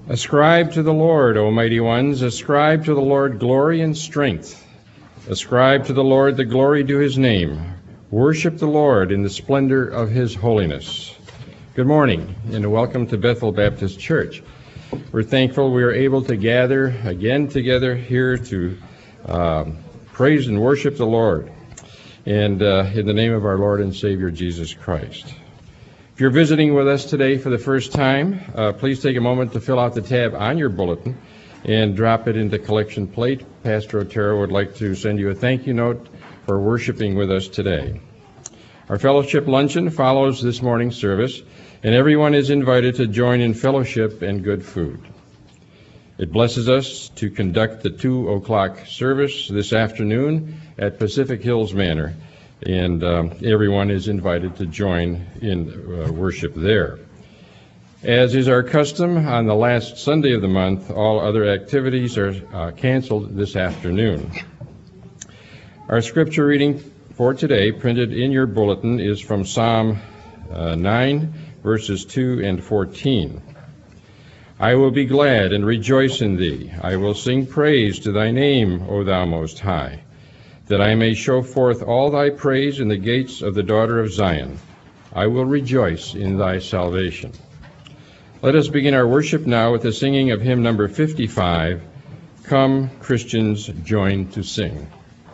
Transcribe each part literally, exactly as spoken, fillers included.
Ascribe to the Lord, O mighty ones, ascribe to the Lord glory and strength. Ascribe to the Lord the glory due his name. Worship the Lord in the splendor of his holiness. Good morning, and welcome to Bethel Baptist Church. We're thankful we are able to gather again together here to um, praise and worship the Lord, and uh, in the name of our Lord and Savior Jesus Christ. If you're visiting with us today for the first time, uh, please take a moment to fill out the tab on your bulletin and drop it into collection plate. Pastor Otero would like to send you a thank you note for worshiping with us today. Our fellowship luncheon follows this morning's service, and everyone is invited to join in fellowship and good food. It blesses us to conduct the two o'clock service this afternoon at Pacific Hills Manor, and um, everyone is invited to join in uh, worship there. As is our custom, on the last Sunday of the month, all other activities are uh, canceled this afternoon. Our scripture reading for today, printed in your bulletin, is from Psalm uh, nine, verses two and fourteen. I will be glad and rejoice in thee. I will sing praise to thy name, O thou Most High, that I may show forth all thy praise in the gates of the daughter of Zion. I will rejoice in thy salvation. Let us begin our worship now with the singing of hymn number fifty-five, Come, Christians, Join to Sing.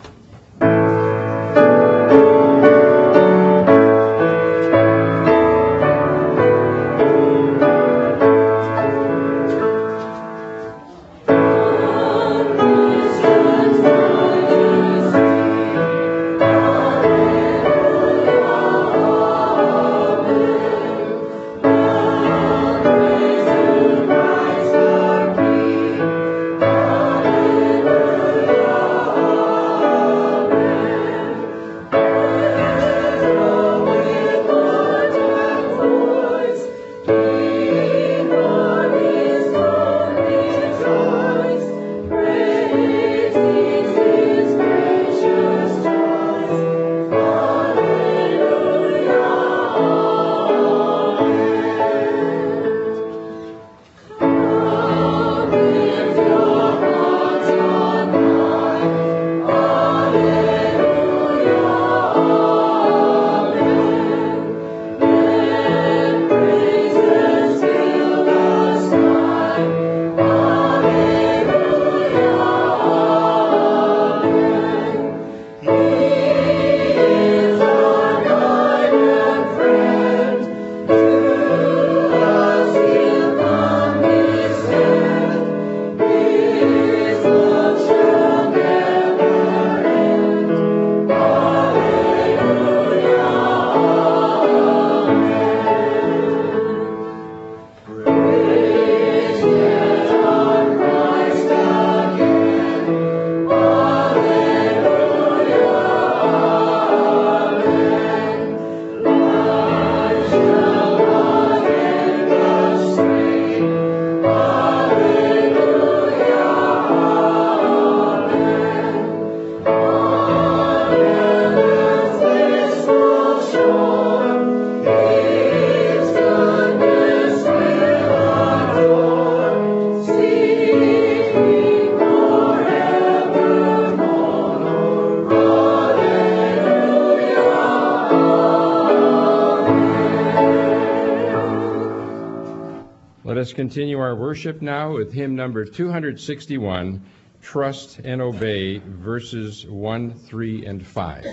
Let us continue our worship now with hymn number two hundred sixty-one, Trust and Obey, verses one, three, and five.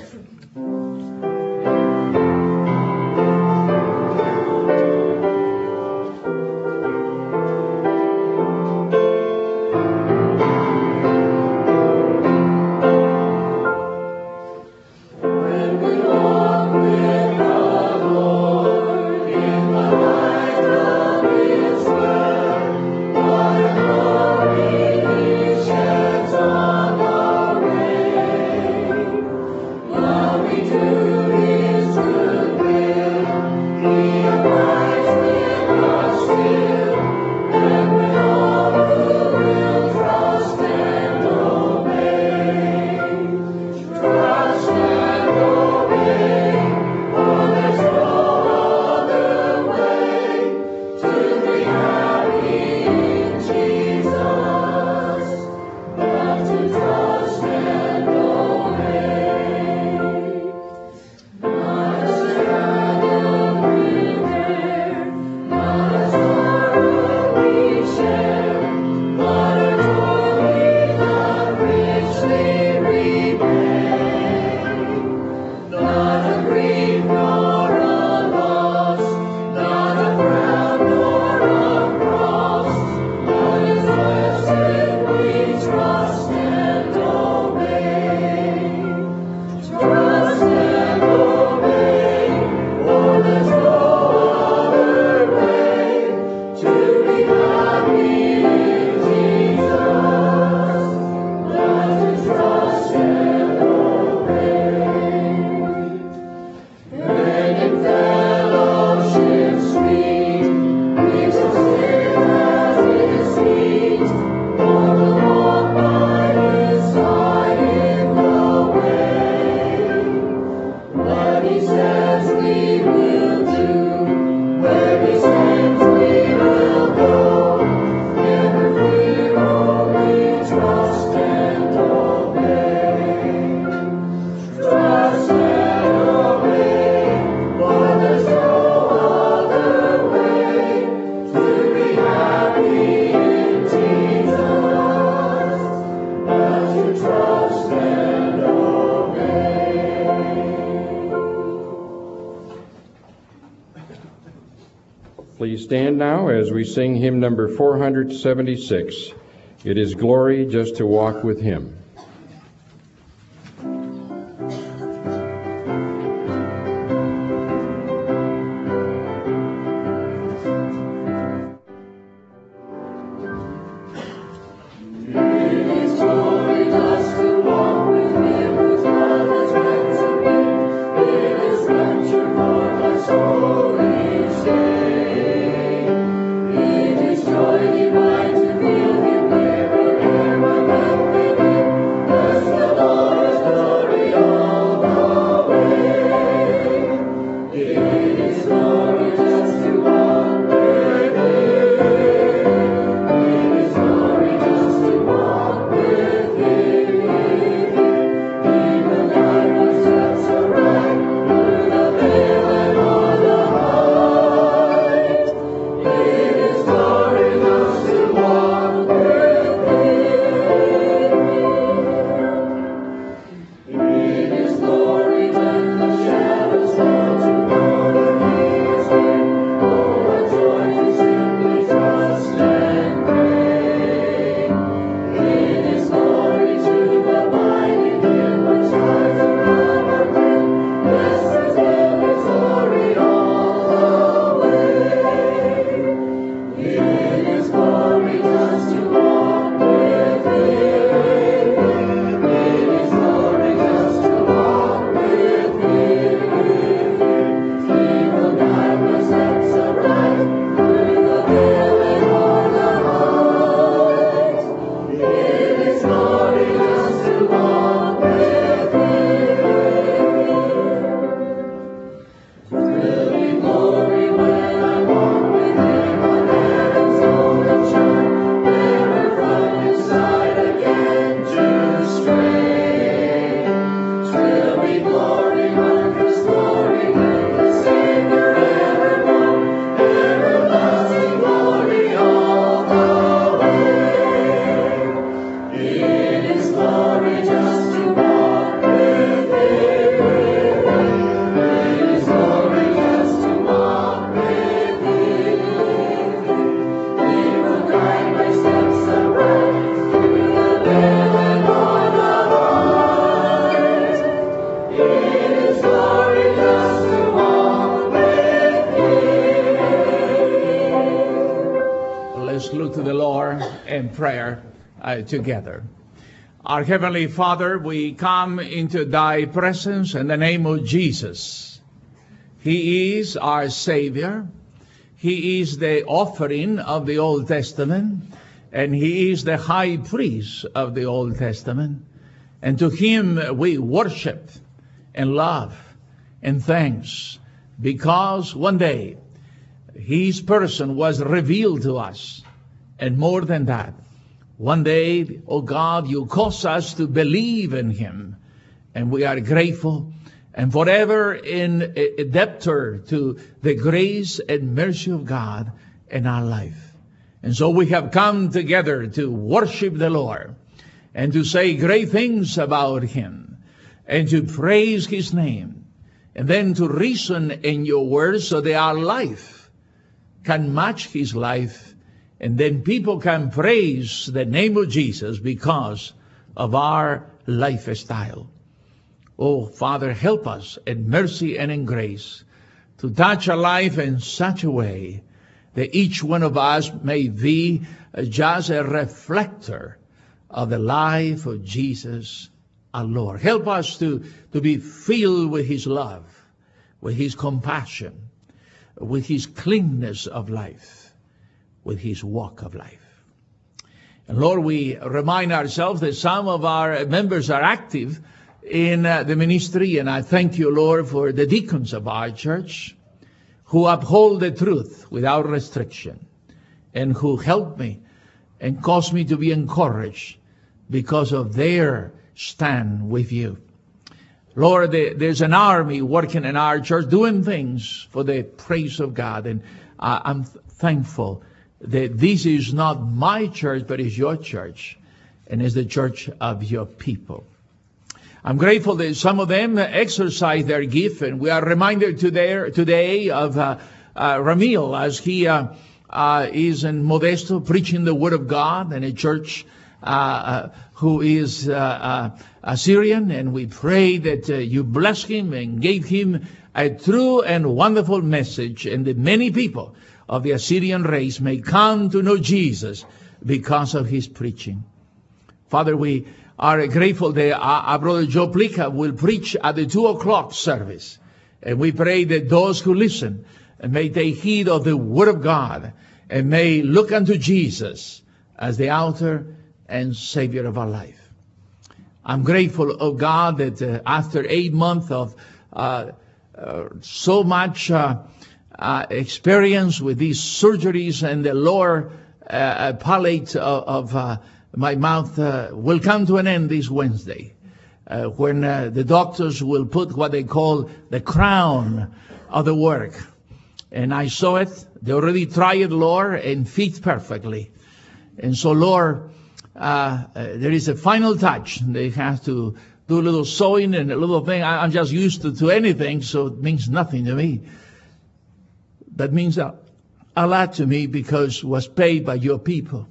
Do Please stand now as we sing hymn number four hundred seventy-six. It is glory just to walk with him. Prayer uh, together. Our Heavenly Father, we come into thy presence in the name of Jesus. He is our Savior. He is the offering of the Old Testament, and he is the high priest of the Old Testament. And to him we worship and love and thanks, because one day his person was revealed to us. And more than that, one day, oh God, you cause us to believe in him. And we are grateful and forever in a debtor to the grace and mercy of God in our life. And so we have come together to worship the Lord and to say great things about him and to praise his name, and then to reason in your words so that our life can match his life. And then people can praise the name of Jesus because of our lifestyle. Oh, Father, help us in mercy and in grace to touch our life in such a way that each one of us may be just a reflector of the life of Jesus our Lord. Help us to, to be filled with his love, with his compassion, with his cleanness of life, with his walk of life. And Lord, we remind ourselves that some of our members are active in uh, the ministry, and I thank you, Lord, for the deacons of our church who uphold the truth without restriction and who help me and cause me to be encouraged because of their stand with you. Lord, there's an army working in our church doing things for the praise of God, and I'm thankful that this is not my church, but is your church, and is the church of your people. I'm grateful that some of them exercise their gift, and we are reminded today, today of uh, uh, Ramil as he uh, uh, is in Modesto preaching the Word of God in a church uh, uh, who is uh, uh, Assyrian. And we pray that uh, you bless him and gave him a true and wonderful message, and that many people of the Assyrian race may come to know Jesus because of his preaching. Father, we are grateful that our, our brother Joe Plica will preach at the two o'clock service. And we pray that those who listen may take heed of the Word of God and may look unto Jesus as the author and Savior of our life. I'm grateful, oh God, that uh, after eight months of uh, uh, so much uh, uh, experience with these surgeries and the lower uh, palate of, of uh, my mouth uh, will come to an end this Wednesday, uh, when uh, the doctors will put what they call the crown of the work. And I saw it. They already tried it, Lord, and fit perfectly. And so, Lord, uh, uh, there is a final touch. They have to do a little sewing and a little thing. I, I'm just used to, to anything, so it means nothing to me. That means a, a lot to me because it was paid by your people.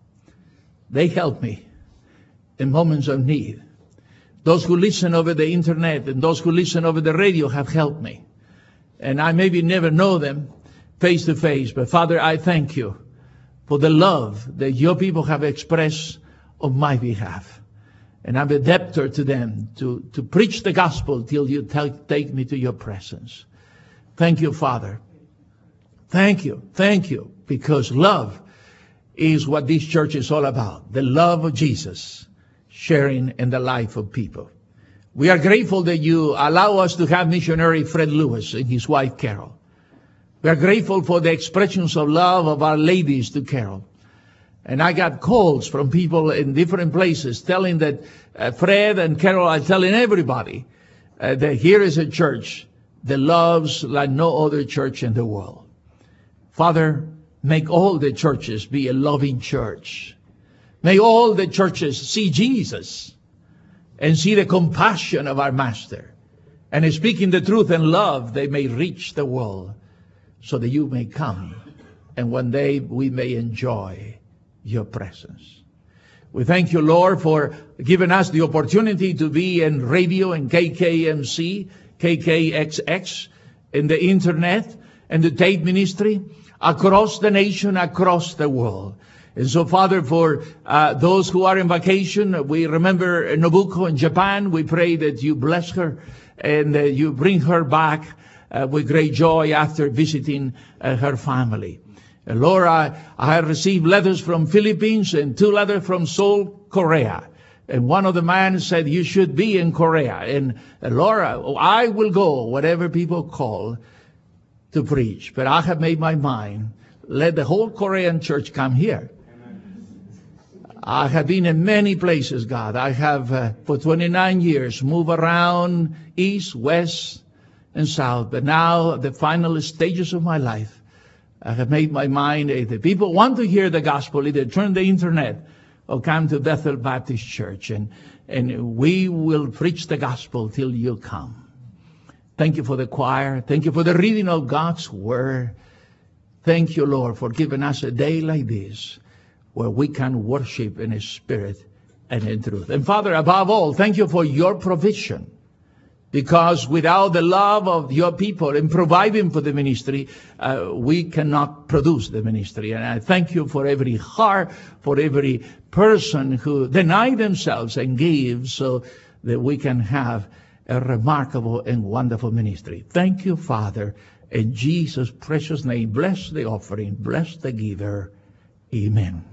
They help me in moments of need. Those who listen over the internet and those who listen over the radio have helped me. And I maybe never know them face to face, but Father, I thank you for the love that your people have expressed on my behalf. And I'm a debtor to them to, to preach the gospel till you take me to your presence. Thank you, Father. Thank you. Thank you. Because love is what this church is all about. The love of Jesus sharing in the life of people. We are grateful that you allow us to have missionary Fred Lewis and his wife Carol. We are grateful for the expressions of love of our ladies to Carol. And I got calls from people in different places telling that uh, Fred and Carol are telling everybody uh, that here is a church that loves like no other church in the world. Father, make all the churches be a loving church. May all the churches see Jesus and see the compassion of our Master. And speaking the truth in love, they may reach the world so that you may come. And one day we may enjoy your presence. We thank you, Lord, for giving us the opportunity to be in radio and K K M C, K K X X, in the internet, and the tape ministry across the nation, across the world. And so, Father, for uh, those who are in vacation, we remember Nobuko in Japan. We pray that you bless her and uh, you bring her back uh, with great joy after visiting uh, her family. Uh, Lord, I, I have received letters from Philippines and two letters from Seoul, Korea. And one of the men said, you should be in Korea. And uh, Lord, I will go, whatever people call, to preach. But I have made my mind, let the whole Korean church come here. I have been in many places, God. I have, uh, for twenty-nine years, moved around east, west, and south. But now, the final stages of my life, I have made my mind, if the people want to hear the gospel, either turn the internet or come to Bethel Baptist Church. And, and we will preach the gospel till you come. Thank you for the choir. Thank you for the reading of God's Word. Thank you, Lord, for giving us a day like this where we can worship in spirit and in truth. And Father, above all, thank you for your provision. Because without the love of your people and providing for the ministry, uh, we cannot produce the ministry. And I thank you for every heart, for every person who deny themselves and give so that we can have a remarkable and wonderful ministry. Thank you, Father. In Jesus' precious name, bless the offering, bless the giver. Amen.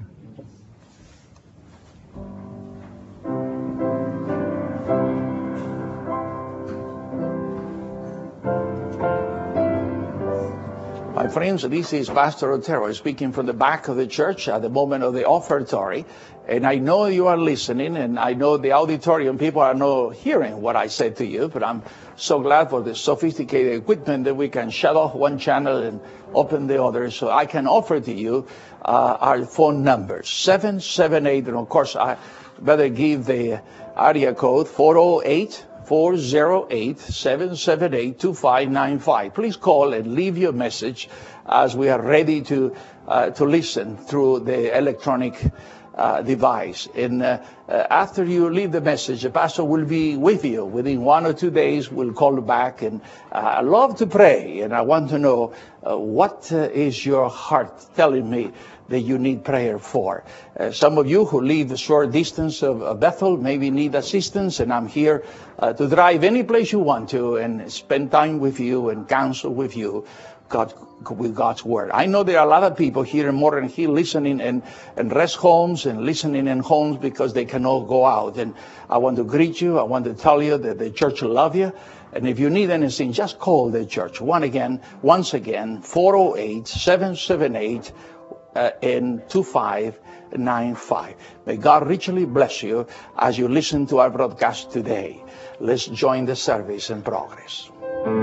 My friends, this is Pastor Otero speaking from the back of the church at the moment of the offertory. And I know you are listening, and I know the auditorium people are not hearing what I said to you, but I'm so glad for the sophisticated equipment that we can shut off one channel and open the other. So I can offer to you uh, our phone numbers, seven seven eight, and of course I better give the area code, four oh eight, four oh eight, seven seven eight, two five nine five. Please call and leave your message as we are ready to uh, to listen through the electronic uh, device. And uh, uh, after you leave the message, the pastor will be with you. Within one or two days, we'll call back. And uh, I love to pray, and I want to know uh, what uh, is your heart telling me that you need prayer for. Uh, some of you who live a short distance of, of Bethel maybe need assistance, and I'm here uh, to drive any place you want to and spend time with you and counsel with you God, with God's Word. I know there are a lot of people here in Morgan Hill listening in, in rest homes and listening in homes because they cannot go out. And I want to greet you. I want to tell you that the church love you. And if you need anything, just call the church. One again, once again, four oh eight, seven seven eight, Uh, in two five nine five. May God richly bless you as you listen to our broadcast today. Let's join the service in progress.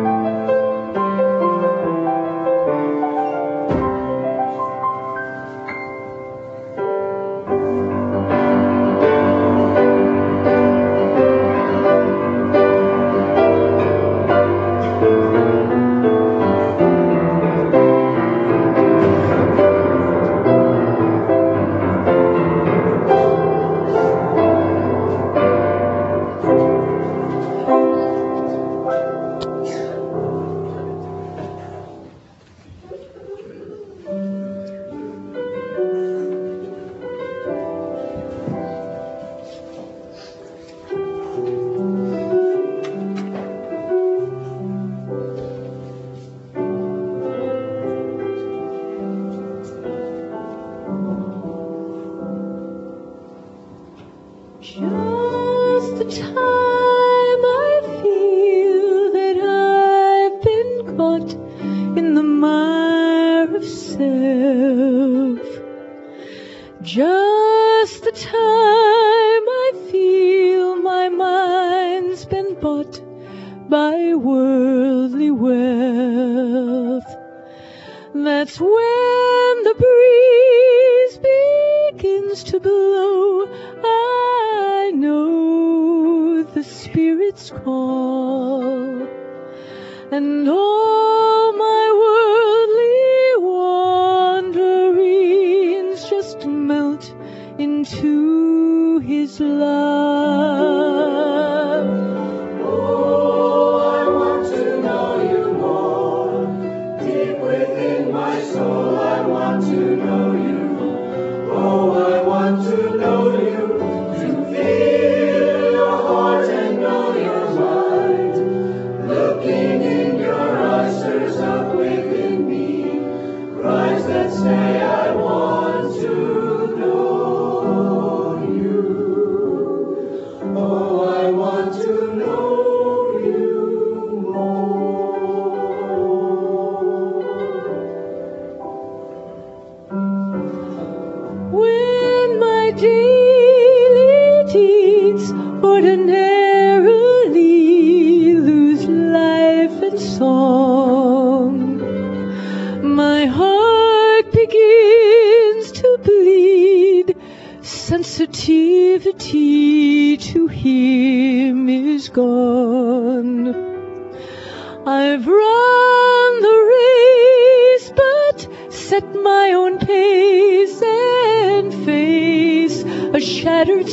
Sensitivity to him is gone. I've run the race, but set my own pace and face a shattered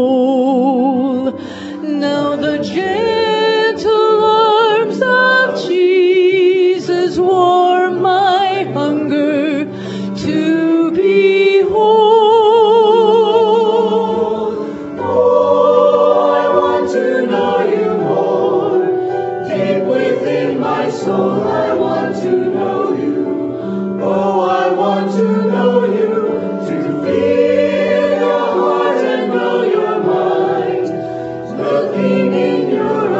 soul. Now the gentle arms of Jesus warm my hunger to behold. Soul, I want to know you. Oh, I want to know you, to feel your heart and know your mind. Looking in your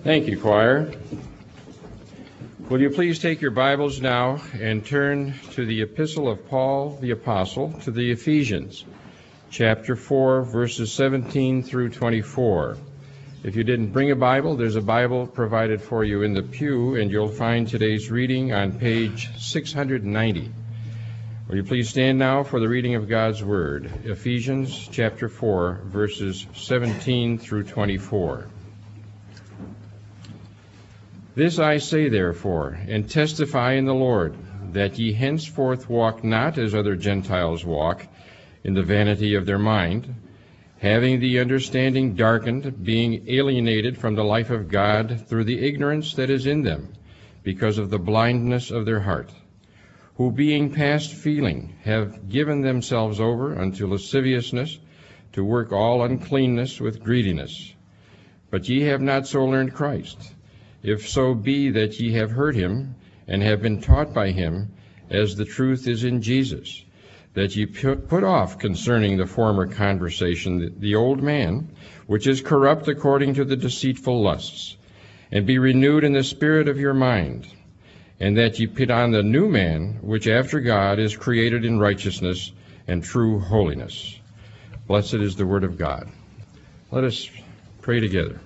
Thank you, choir. Will you please take your Bibles now and turn to the epistle of Paul the Apostle to the Ephesians, chapter four, verses seventeen through twenty-four. If you didn't bring a Bible, there's a Bible provided for you in the pew, and you'll find today's reading on page six hundred ninety. Will you please stand now for the reading of God's Word, Ephesians chapter four, verses seventeen through twenty-four. This I say, therefore, and testify in the Lord, that ye henceforth walk not as other Gentiles walk, in the vanity of their mind, having the understanding darkened, being alienated from the life of God through the ignorance that is in them, because of the blindness of their heart, who being past feeling have given themselves over unto lasciviousness, to work all uncleanness with greediness. But ye have not so learned Christ, if so be that ye have heard him, and have been taught by him, as the truth is in Jesus, that ye put off concerning the former conversation the old man, which is corrupt according to the deceitful lusts, and be renewed in the spirit of your mind, and that ye put on the new man, which after God is created in righteousness and true holiness. Blessed is the word of God. Let us pray together.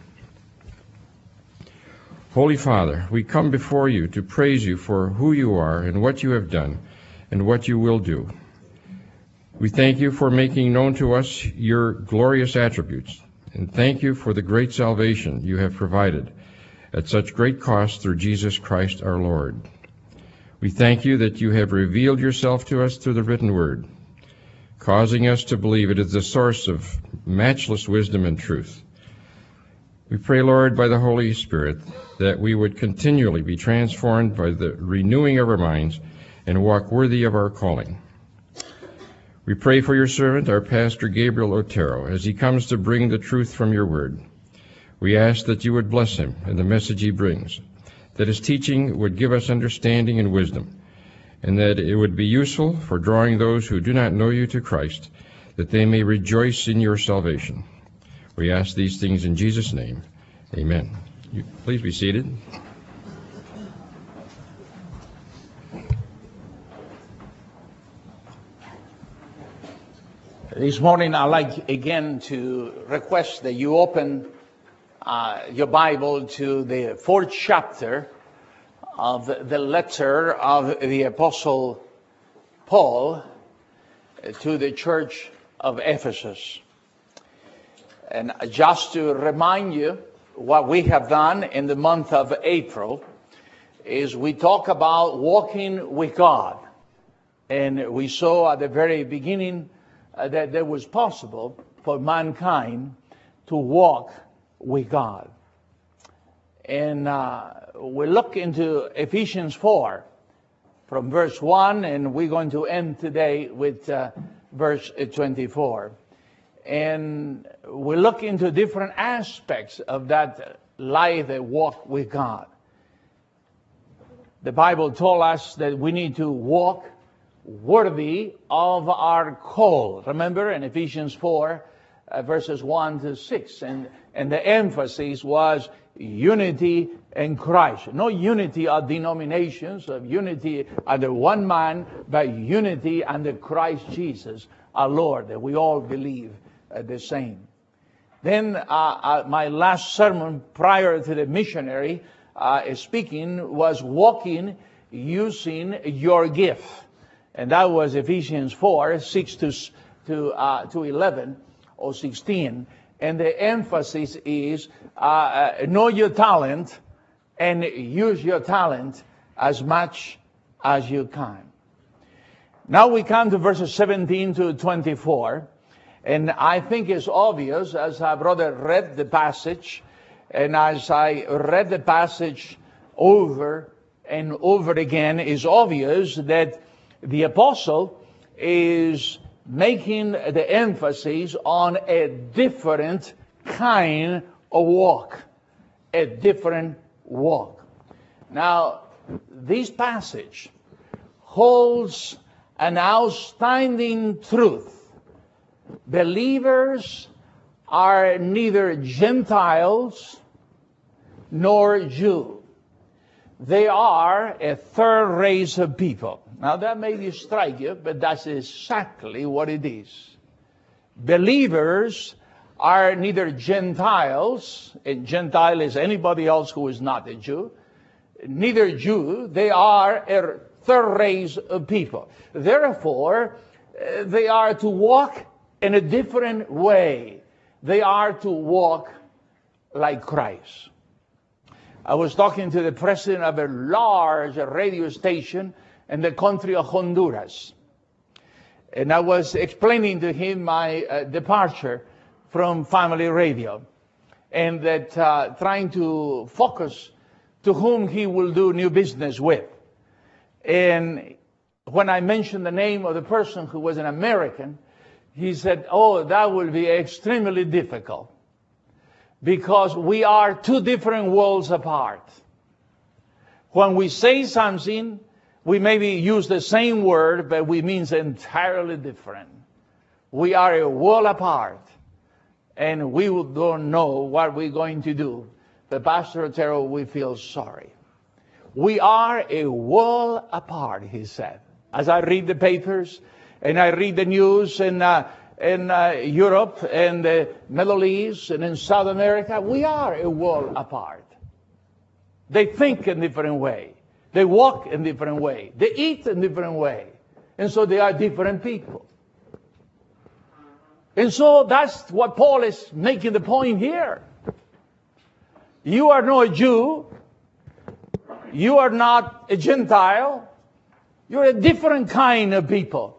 Holy Father, we come before you to praise you for who you are and what you have done and what you will do. We thank you for making known to us your glorious attributes, and thank you for the great salvation you have provided at such great cost through Jesus Christ our Lord. We thank you that you have revealed yourself to us through the written word, causing us to believe it is the source of matchless wisdom and truth. We pray, Lord, by the Holy Spirit, that we would continually be transformed by the renewing of our minds and walk worthy of our calling. We pray for your servant, our pastor Gabriel Otero, as he comes to bring the truth from your word. We ask that you would bless him and the message he brings, that his teaching would give us understanding and wisdom, and that it would be useful for drawing those who do not know you to Christ, that they may rejoice in your salvation. We ask these things in Jesus' name. Amen. You, please be seated. This morning, I'd like again to request that you open uh, your Bible to the fourth chapter of the letter of the Apostle Paul to the church of Ephesus. And just to remind you, what we have done in the month of April is we talk about walking with God. And we saw at the very beginning uh, that it was possible for mankind to walk with God. And uh, we look into Ephesians four from verse one, and we're going to end today with uh, verse twenty-four. And we look into different aspects of that life, that walk with God. The Bible told us that we need to walk worthy of our call. Remember in Ephesians four, uh, verses one to six. And, and the emphasis was unity in Christ. No unity of denominations, of unity under one man, but unity under Christ Jesus, our Lord, that we all believe Uh, the same. Then uh, uh, my last sermon prior to the missionary uh, speaking was walking using your gift. And that was Ephesians four, six to, to, uh, to eleven or sixteen. And the emphasis is uh, uh, know your talent and use your talent as much as you can. Now we come to verses seventeen to twenty-four. And I think it's obvious, as our brother read the passage, and as I read the passage over and over again, it's obvious that the apostle is making the emphasis on a different kind of walk. A different walk. Now, this passage holds an outstanding truth. Believers are neither Gentiles nor Jew. They are a third race of people. Now that may strike you, but that's exactly what it is. Believers are neither Gentiles, and Gentile is anybody else who is not a Jew, neither Jew. They are a third race of people. Therefore, uh, they are to walk in a different way. They are to walk like Christ. I was talking to the president of a large radio station in the country of Honduras. And I was explaining to him my uh, departure from family radio. And that uh, trying to focus to whom he will do new business with. And when I mentioned the name of the person who was an American, he said, oh, that will be extremely difficult. Because we are two different worlds apart. When we say something, we maybe use the same word, but we mean entirely different. We are a world apart, and we don't know what we're going to do. But Pastor Otero, we feel sorry. We are a world apart, he said. As I read the papers, and I read the news in, uh, in uh, Europe, and the Middle East, and in South America, we are a world apart. They think in a different way. They walk in a different way. They eat in a different way. And so they are different people. And so that's what Paul is making the point here. You are not a Jew. You are not a Gentile. You're a different kind of people.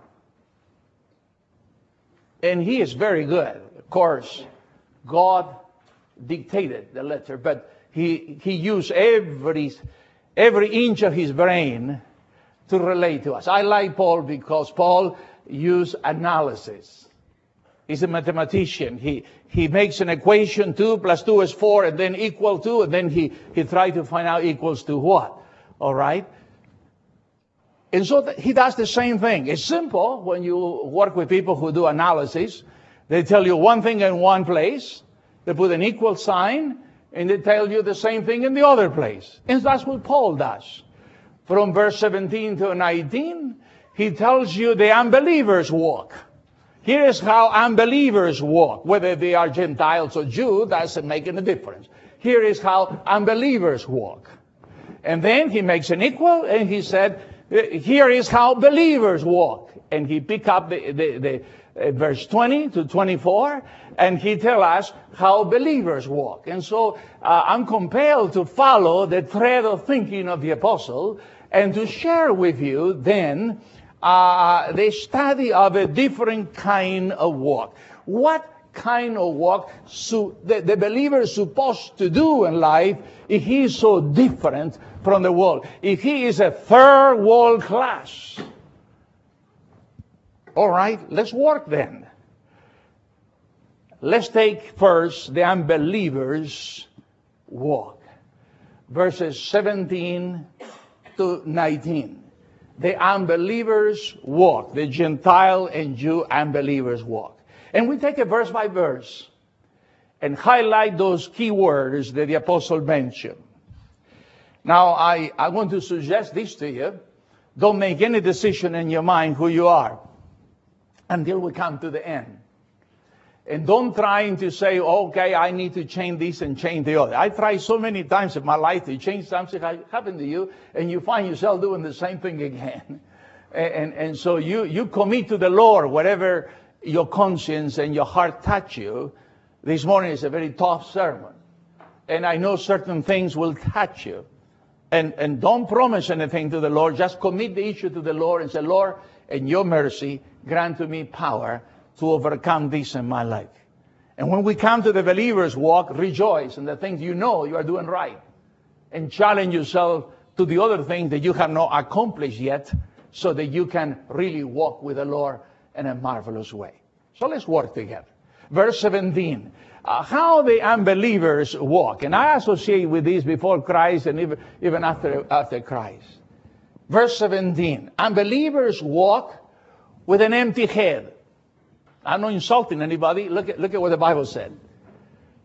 And he is very good. Of course, God dictated the letter, but he, he used every, every inch of his brain to relate to us. I like Paul because Paul used analysis. He's a mathematician. He, he makes an equation, two plus two is four, and then equal to, and then he, he tried to find out equals to what. All right? And so th- he does the same thing. It's simple when you work with people who do analysis. They tell you one thing in one place, they put an equal sign, and they tell you the same thing in the other place. And that's what Paul does. From verse seventeen to nineteen, he tells you the unbelievers walk. Here is how unbelievers walk. Whether they are Gentiles or Jews, doesn't make any difference. Here is how unbelievers walk. And then he makes an equal, and he said, here is how believers walk. And he pick up the, the, the uh, verse twenty to twenty-four, and he tell us how believers walk. And so uh, I'm compelled to follow the thread of thinking of the apostle and to share with you then uh, the study of a different kind of walk. What kind of walk so the, the believer is supposed to do in life if he is so different from the world? If he is a third world class. All right, let's work then. Let's take first the unbelievers' walk. Verses seventeen to nineteen. The unbelievers' walk. The Gentile and Jew unbelievers' walk. And we take it verse by verse and highlight those key words that the apostle mentioned. Now, I, I want to suggest this to you. Don't make any decision in your mind who you are until we come to the end. And don't try to say, okay, I need to change this and change the other. I tried so many times in my life to change something that happened to you, and you find yourself doing the same thing again. And, and, and so you, you commit to the Lord whatever your conscience and your heart touch you. This morning is a very tough sermon. And I know certain things will touch you. And, and don't promise anything to the Lord. Just commit the issue to the Lord and say, Lord, in your mercy, grant to me power to overcome this in my life. And when we come to the believer's walk, rejoice in the things you know you are doing right. And challenge yourself to the other things that you have not accomplished yet, so that you can really walk with the Lord in a marvelous way. So let's work together. Verse seventeen. Uh, how the unbelievers walk. And I associate with this before Christ and even, even after, after Christ. Verse seventeen. Unbelievers walk with an empty head. I'm not insulting anybody. Look at, look at what the Bible said.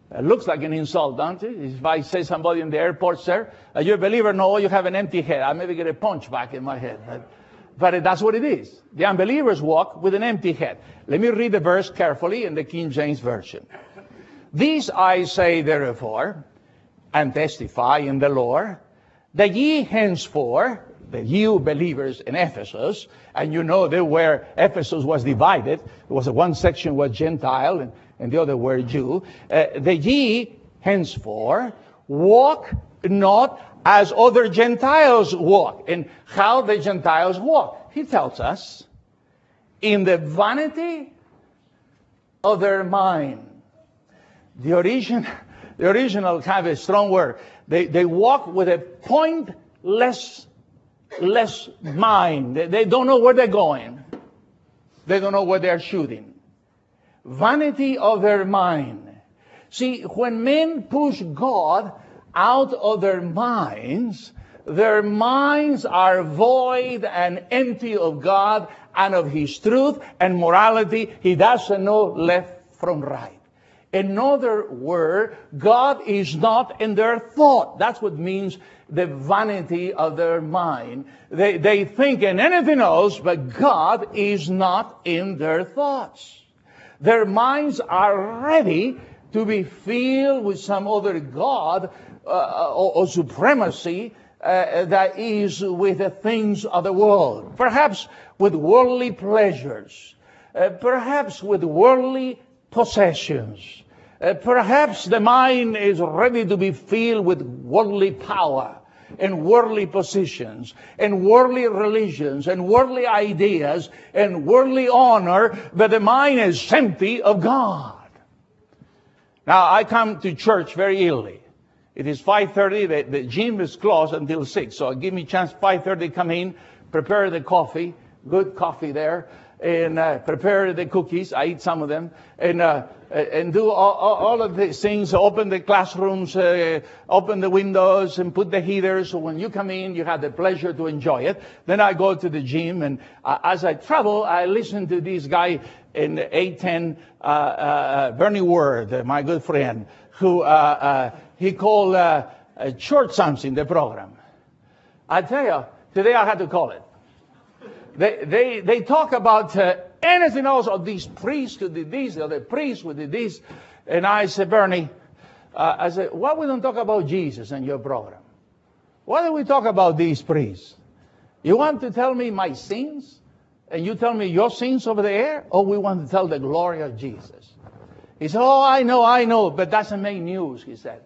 It looks like an insult, don't it? If I say somebody in the airport, sir, are you a believer? No, you have an empty head. I maybe get a punch back in my head. But, but that's what it is. The unbelievers walk with an empty head. Let me read the verse carefully in the King James Version. These I say therefore, and testify in the Lord, that ye henceforth, the you believers in Ephesus, and you know that where Ephesus was divided, it was one section was Gentile and, and the other were Jew, uh, that ye henceforth walk not as other Gentiles walk. And how the Gentiles walk? He tells us, in the vanity of their mind. The origin, the original kind of a strong word. They, they walk with a pointless less mind. They, they don't know where they're going. They don't know where they're shooting. Vanity of their mind. See, when men push God out of their minds, their minds are void and empty of God and of His truth and morality. He doesn't know left from right. In other words, God is not in their thought. That's what means the vanity of their mind. They, they think in anything else, but God is not in their thoughts. Their minds are ready to be filled with some other God uh, or, or supremacy uh, that is with the things of the world. Perhaps with worldly pleasures. Uh, perhaps with worldly possessions. Uh, perhaps the mind is ready to be filled with worldly power and worldly positions and worldly religions and worldly ideas and worldly honor, but the mind is empty of God. Now, I come to church very early. It is five thirty. The, the gym is closed until six. So give me a chance, five thirty, come in, prepare the coffee, good coffee there, and uh, prepare the cookies. I eat some of them. And uh, and do all, all of these things. Open the classrooms, uh, open the windows, and put the heaters. So when you come in, you have the pleasure to enjoy it. Then I go to the gym, and uh, as I travel, I listen to this guy in eight ten, uh, uh, Bernie Ward, uh, my good friend, who uh, uh, he called uh, uh, short something, the program. I tell you, today I had to call it. They they they talk about uh, anything else of these priests who did this, or the priests who did this. And I said, Bernie, uh, I said, why we don't talk about Jesus in your program? Why do we talk about these priests? You want to tell me my sins? And you tell me your sins over there? Or we want to tell the glory of Jesus? He said, oh, I know, I know, but that's the main news, he said.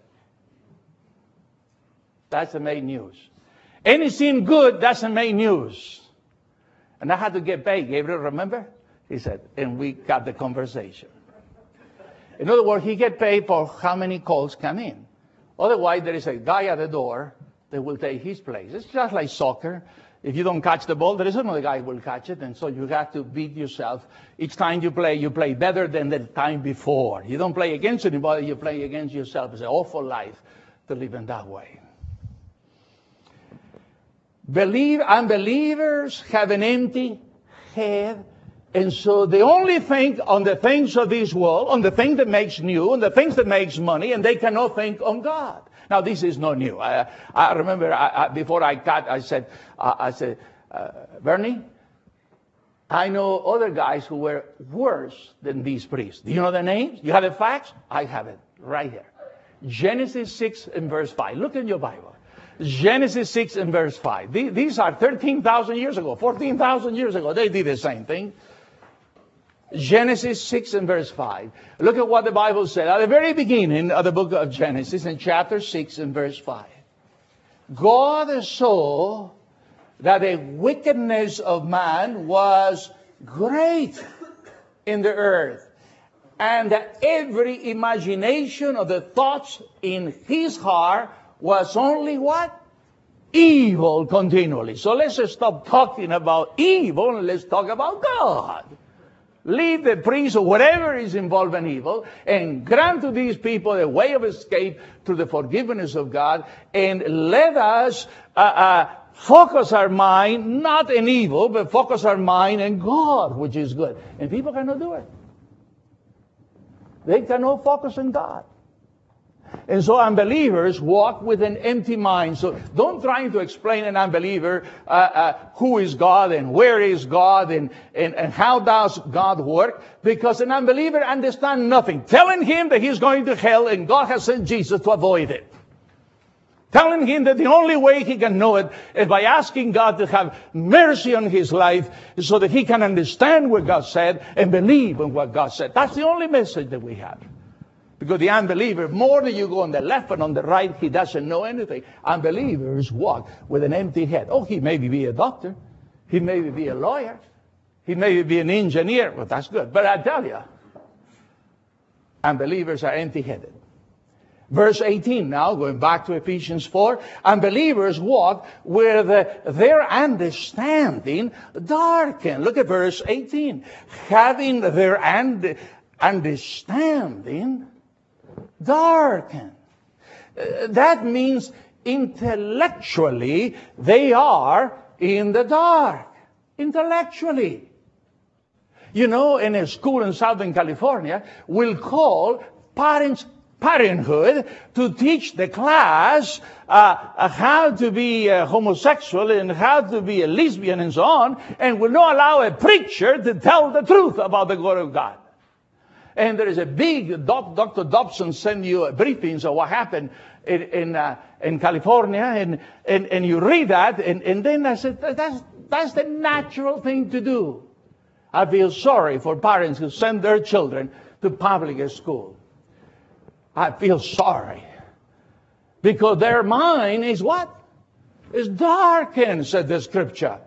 That's the main news. Anything good, that's the main news. And I had to get paid. Gabriel, remember? He said, and we got the conversation. In other words, he get paid for how many calls come in. Otherwise, there is a guy at the door that will take his place. It's just like soccer. If you don't catch the ball, there is another guy who will catch it. And so you have to beat yourself. Each time you play, you play better than the time before. You don't play against anybody, you play against yourself. It's an awful life to live in that way. Believe, unbelievers have an empty head. And so they only think on the things of this world, on the thing that makes new, on the things that makes money, and they cannot think on God. Now, this is not new. I, I remember I, I, before I cut, I said, uh, I said, uh, Bernie, I know other guys who were worse than these priests. Do you know their names? You have the facts? I have it right here. Genesis six and verse five. Look in your Bible. Genesis six and verse five. These are thirteen thousand years ago, fourteen thousand years ago. They did the same thing. Genesis six and verse five. Look at what the Bible said at the very beginning of the book of Genesis in chapter six and verse five. God saw that the wickedness of man was great in the earth, and that every imagination of the thoughts in his heart was only what? Evil continually. So let's just stop talking about evil and let's talk about God. Leave the priest or whatever is involved in evil and grant to these people a way of escape through the forgiveness of God, and let us uh, uh, focus our mind not in evil, but focus our mind in God, which is good. And people cannot do it. They cannot focus on God. And so unbelievers walk with an empty mind. So don't try to explain an unbeliever uh, uh, who is God and where is God and, and, and how does God work, because an unbeliever understands nothing. Telling him that he's going to hell and God has sent Jesus to avoid it. Telling him that the only way he can know it is by asking God to have mercy on his life so that he can understand what God said and believe in what God said. That's the only message that we have. Because the unbeliever, more than you go on the left and on the right, he doesn't know anything. Unbelievers walk with an empty head. Oh, he may be a doctor. He may be a lawyer. He may be an engineer. Well, that's good. But I tell you, unbelievers are empty-headed. Verse eighteen now, going back to Ephesians four, unbelievers walk with uh, their understanding darkened. Look at verse eighteen. Having their und- understanding darkened. Uh, that means intellectually they are in the dark. Intellectually. You know, in a school in Southern California, we'll call parents parenthood to teach the class uh, how to be uh, homosexual and how to be a lesbian and so on, and will not allow a preacher to tell the truth about the Word of God. And there is a big, Doctor Dobson sent you briefings of what happened in in, uh, in California, and, and, and you read that, and, and then I said, that's, that's the natural thing to do. I feel sorry for parents who send their children to public school. I feel sorry. Because their mind is what? Is darkened, said the Scripture.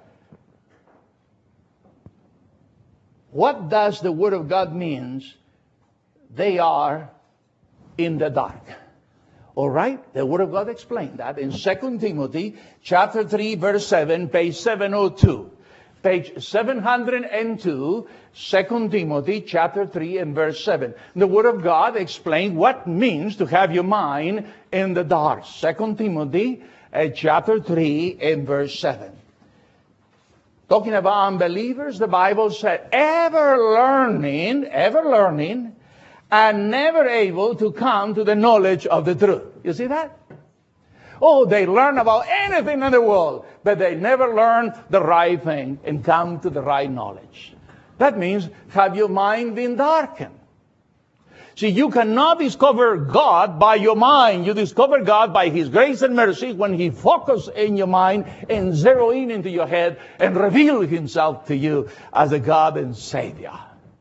What does the Word of God means? They are in the dark. All right? The Word of God explained that in Second Timothy chapter three, verse seven, page seven oh two. Page seven hundred two, Second Timothy chapter three and verse seven. The Word of God explained what means to have your mind in the dark. Second Timothy uh, chapter three and verse seven. Talking about unbelievers, the Bible said, ever learning, ever learning, and never able to come to the knowledge of the truth. You see that? Oh, they learn about anything in the world, but they never learn the right thing and come to the right knowledge. That means, have your mind been darkened? See, you cannot discover God by your mind. You discover God by His grace and mercy when He focuses in your mind and zero in into your head and reveal Himself to you as a God and Savior.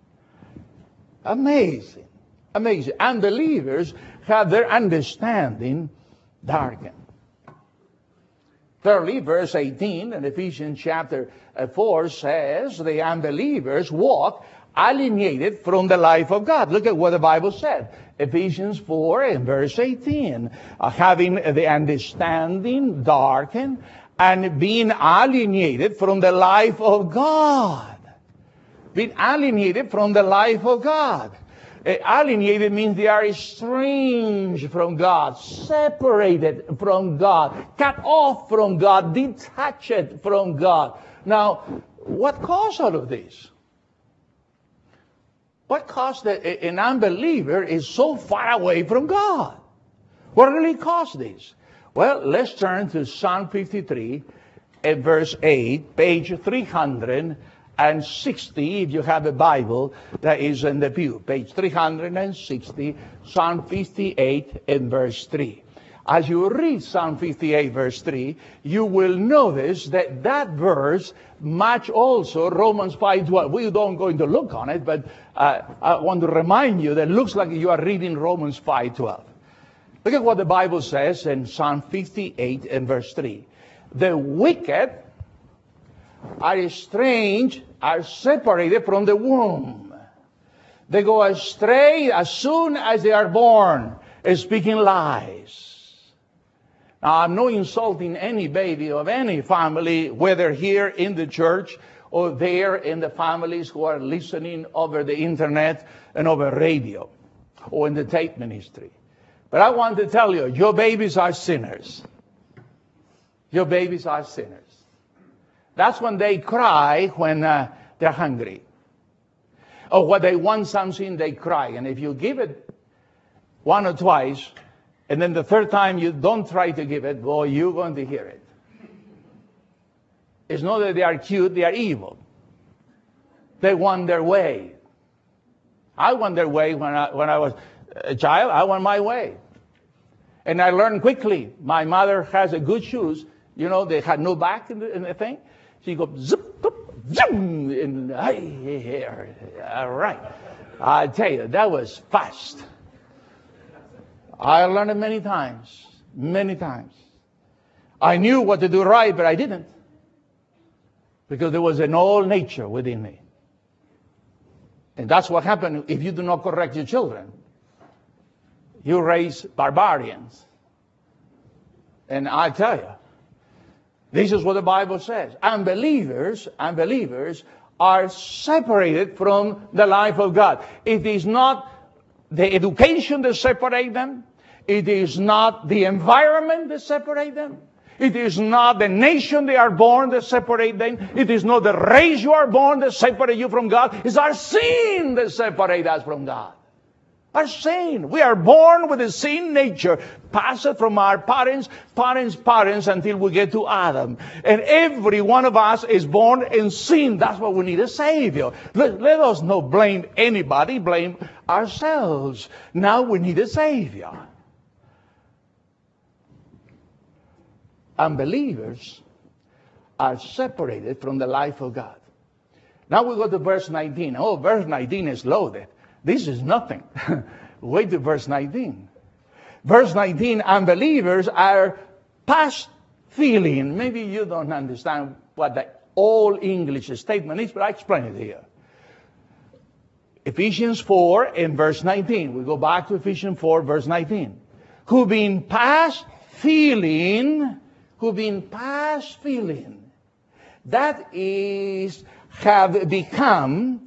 Amazing. Amazing. Unbelievers have their understanding darkened. Thirdly, verse eighteen in Ephesians chapter four says the unbelievers walk alienated from the life of God. Look at what the Bible said. Ephesians four and verse eighteen. Uh, having the understanding darkened and being alienated from the life of God. Being alienated from the life of God. Uh, alienated means they are estranged from God, separated from God, cut off from God, detached from God. Now, what caused all of this? What caused that an unbeliever is so far away from God? What really caused this? Well, let's turn to Psalm fifty-three and verse eight, page three hundred sixty, if you have a Bible that is in the pew. Page three hundred sixty, Psalm fifty-eight and verse three. As you read Psalm fifty-eight verse three, you will notice that that verse match also Romans five twelve. We don't going to look on it, but uh, I want to remind you that it looks like you are reading Romans five twelve. Look at what the Bible says in Psalm fifty-eight and verse three. The wicked are estranged, are separated from the womb. They go astray as soon as they are born, speaking lies. Now, I'm not insulting any baby of any family, whether here in the church or there in the families who are listening over the internet and over radio or in the tape ministry. But I want to tell you, your babies are sinners. Your babies are sinners. That's when they cry when uh, they're hungry. Or when they want something, they cry. And if you give it one or twice, And then the third time you don't try to give it, boy, you're going to hear it. It's not that they are cute, they are evil. They want their way. I want their way when I, when I was a child. I want my way. And I learned quickly. My mother has a good shoes. You know, they had no back in the, in the thing. She goes, zip, zip, zoom, and hey, all right. I tell you, that was fast. I learned it many times, many times. I knew what to do right, but I didn't. Because there was an old nature within me. And that's what happened if you do not correct your children. You raise barbarians. And I tell you, this is what the Bible says. Unbelievers, unbelievers are separated from the life of God. It is not the education that separates them. It is not the environment that separates them. It is not the nation they are born that separate them. It is not the race you are born that separate you from God. It's our sin that separates us from God. Our sin. We are born with a sin nature, passed from our parents, parents, parents, until we get to Adam. And every one of us is born in sin. That's why we need a Savior. Let, let us not blame anybody, blame ourselves. Now we need a Savior. Unbelievers are separated from the life of God. Now we go to verse nineteen. Oh, verse nineteen is loaded. This is nothing. Wait to verse nineteen. Verse nineteen, unbelievers are past feeling. Maybe you don't understand what the old English statement is, but I explain it here. Ephesians four and verse nineteen. We go back to Ephesians four, verse nineteen. Who being past feeling, who being past feeling, that is, have become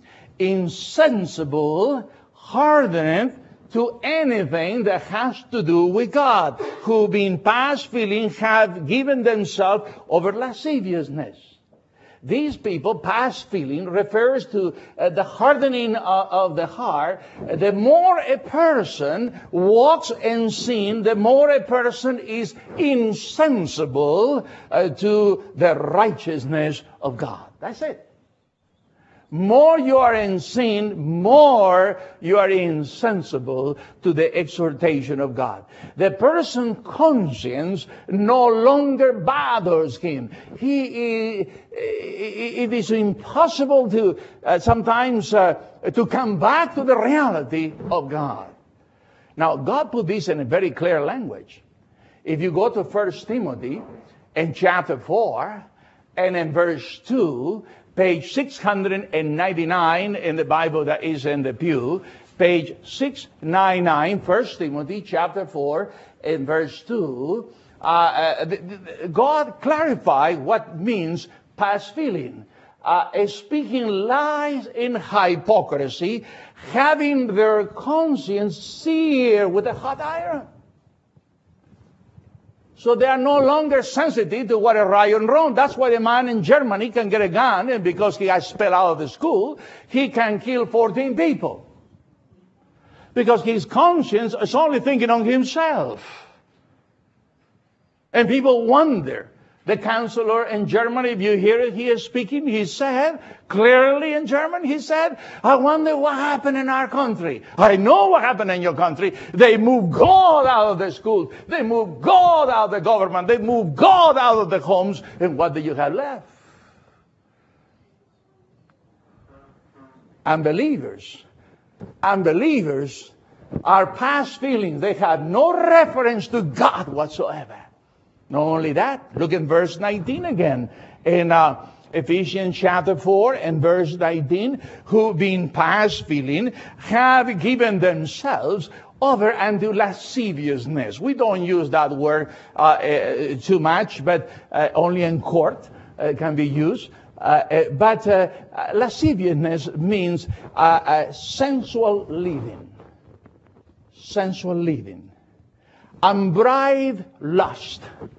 insensible, hardened to anything that has to do with God, who being past feeling have given themselves over lasciviousness. These people, past feeling, refers to uh, the hardening of, of the heart. The more a person walks in sin, the more a person is insensible uh, to the righteousness of God. That's it. More you are in sin, more you are insensible to the exhortation of God. The person's conscience no longer bothers him. He, it is impossible to uh, sometimes uh, to come back to the reality of God. Now, God put this in a very clear language. If you go to First Timothy in chapter four and in verse two, page six ninety-nine in the Bible that is in the pew, page six ninety-nine, First Timothy chapter four and verse two, uh, uh, God clarified what means past feeling. Uh, speaking lies in hypocrisy, having their conscience seared with a hot iron. So they are no longer sensitive to what is right and wrong. That's why a man in Germany can get a gun, and because he has expelled out of the school, he can kill fourteen people. Because his conscience is only thinking on himself. And people wonder. The counselor in Germany, if you hear it, he is speaking, he said, clearly in German, he said, I wonder what happened in our country. I know what happened in your country. They moved God out of the schools. They moved God out of the government. They moved God out of the homes. And what do you have left? Unbelievers. Unbelievers are past feelings. They have no reference to God whatsoever. Not only that, look in verse nineteen again. In uh, Ephesians chapter four and verse nineteen, who being past feeling have given themselves over unto lasciviousness. We don't use that word uh, uh, too much, but uh, only in court uh, can be used. Uh, uh, but uh, lasciviousness means uh, uh, sensual living. Sensual living. Unbridled lust,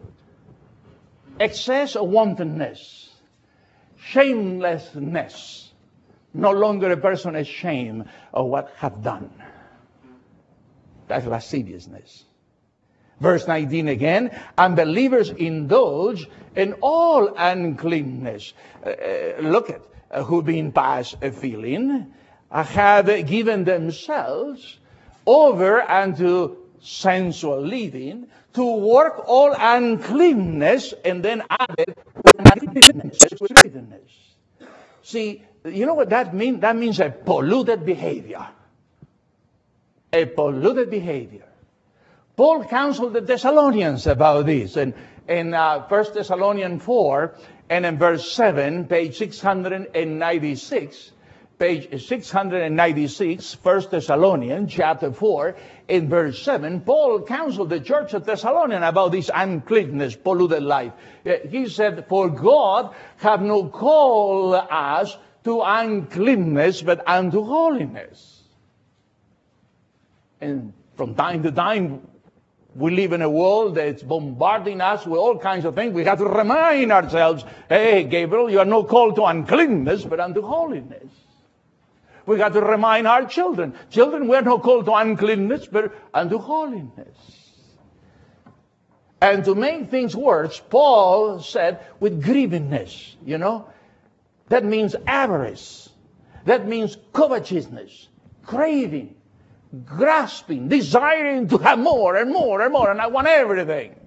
excess of wantonness, shamelessness. No longer a person is ashamed of what have done. That's lasciviousness. Verse nineteen again, unbelievers indulge in all uncleanness. Uh, uh, look at uh, who being past a feeling uh, have given themselves over unto sensual living, to work all uncleanness, and then added wickedness. See, you know what that means? That means a polluted behavior. A polluted behavior. Paul counseled the Thessalonians about this. And in uh, First Thessalonians four, and in verse seven, page six hundred ninety-six, page six hundred ninety-six, First Thessalonians chapter four, in verse seven, Paul counseled the church of Thessalonians about this uncleanness, polluted life. He said, for God have no call us to uncleanness, but unto holiness. And from time to time, we live in a world that's bombarding us with all kinds of things. We have to remind ourselves, hey, Gabriel, you are not called to uncleanness, but unto holiness. We got to remind our children. Children, we are not called to uncleanness, but unto holiness. And to make things worse, Paul said, with grievousness, you know. That means avarice. That means covetousness, craving, grasping, desiring to have more and more and more, and I want everything.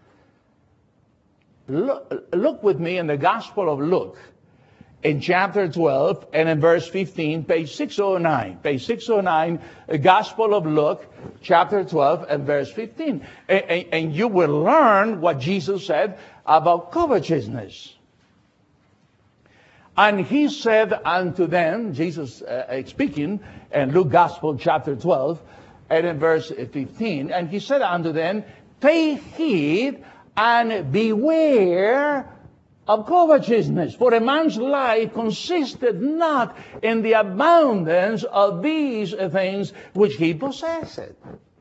Look, look with me in the Gospel of Luke, in chapter twelve, and in verse fifteen, page six oh nine. Page six oh nine, the Gospel of Luke, chapter twelve, and verse fifteen. And, and, and you will learn what Jesus said about covetousness. And he said unto them, Jesus uh, speaking, in Luke Gospel chapter twelve, and in verse fifteen, and he said unto them, take heed and beware of covetousness, for a man's life consisted not in the abundance of these things which he possessed.